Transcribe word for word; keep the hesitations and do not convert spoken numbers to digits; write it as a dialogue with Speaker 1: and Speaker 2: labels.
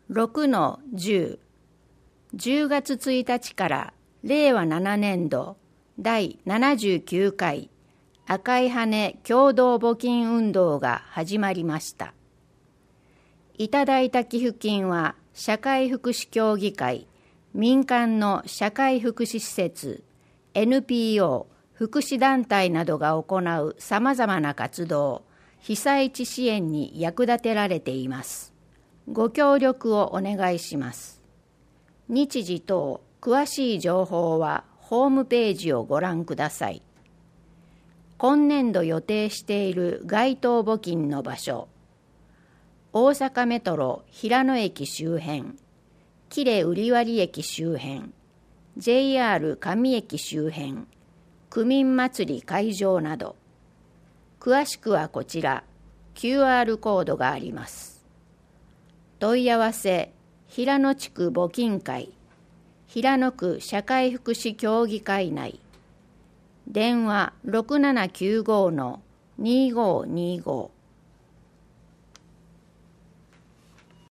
Speaker 1: ろくのじゅう、じゅうがつついたちかられいわななねんどだいななじゅうきゅうかい赤い羽共同募金運動が始まりました。いただいた寄付金は社会福祉協議会、民間の社会福祉施設、エヌピーオー、福祉団体などが行うさまざまな活動、被災地支援に役立てられています。ご協力をお願いします。日時等詳しい情報はホームページをご覧ください。今年度予定している該当募金の場所、大阪メトロ平野駅周辺、喜連瓜破駅周辺、ジェイアール 上駅周辺、区民祭り会場など、詳しくはこちら、キューアール コードがあります。問い合わせ、平野地区募金会、平野区社会福祉協議会内、電話 ろくななきゅうごのにごにご